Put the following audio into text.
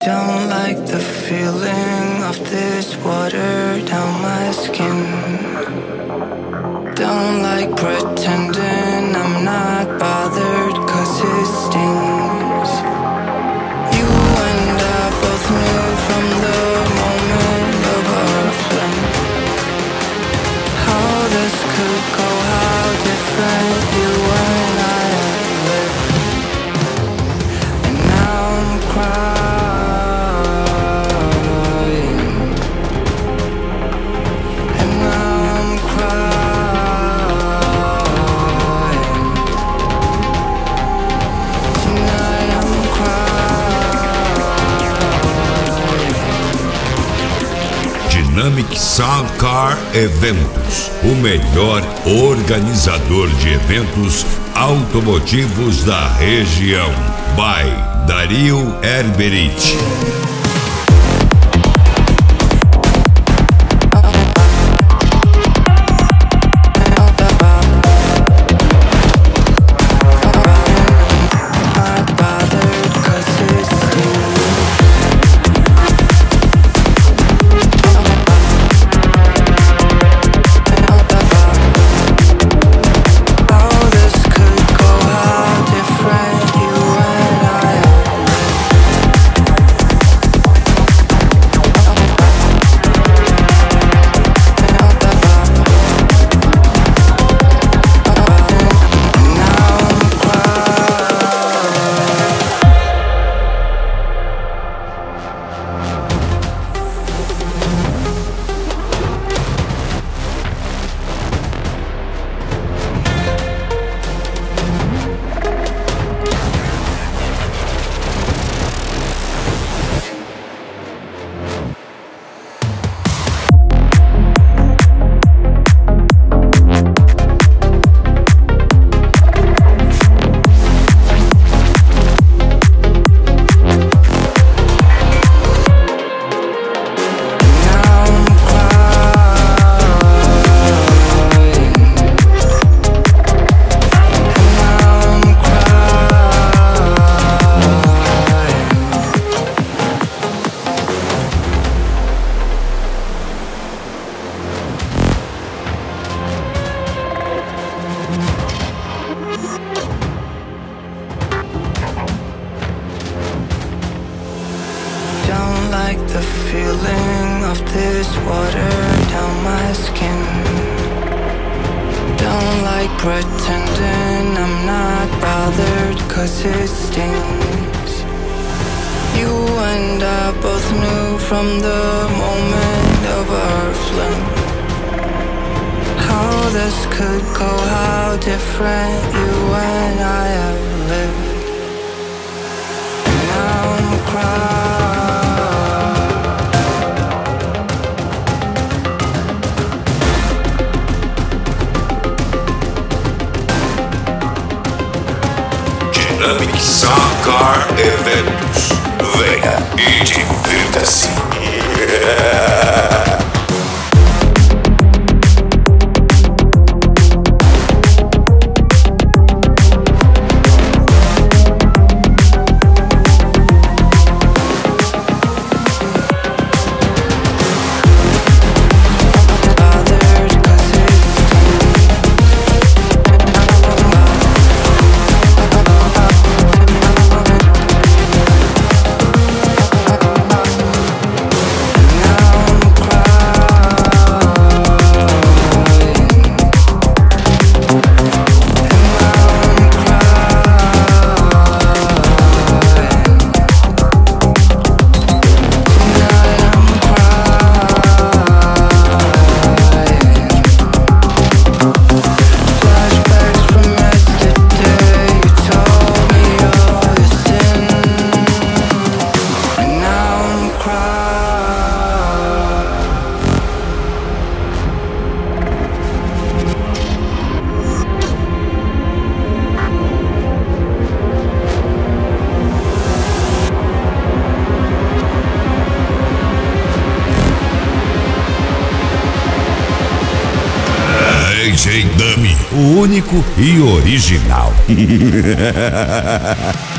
Don't like the feeling of this water down my skin. Don't like pretending I'm not bothered, 'cause it stings. You and I both knew from the moment of our flame how this could go, how different you and I have lived. And now I'm crying. Dynamic Soundcar Eventos, o melhor organizador de eventos automotivos da região. By Dario Herberich. Like the feeling of this water down my skin. Don't like pretending I'm not bothered, 'cause it stings. You and I both knew from the moment of our flame how this could go, how different you and I have lived. And now I'm crying. Dynamic Soundcar Eventos. Venha e divirta-se. DJ Dummy, o único e original.